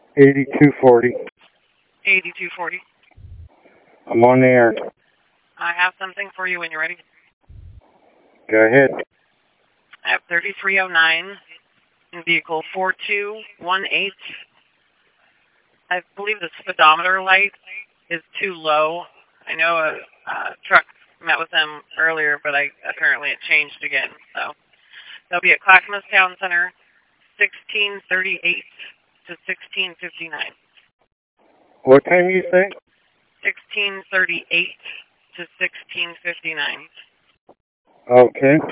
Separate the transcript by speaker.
Speaker 1: 8240.
Speaker 2: 8240.
Speaker 1: I'm on the air.
Speaker 2: I have something for you when you're ready.
Speaker 1: Go ahead.
Speaker 2: I have 3309 in vehicle 4218. I believe the speedometer light is too low. I know a truck met with them earlier, but apparently it changed again. So they'll be at Clackamas Town Center, 1638 to 1659.
Speaker 1: What time you say?
Speaker 2: 1638 to 1659.
Speaker 1: Okay.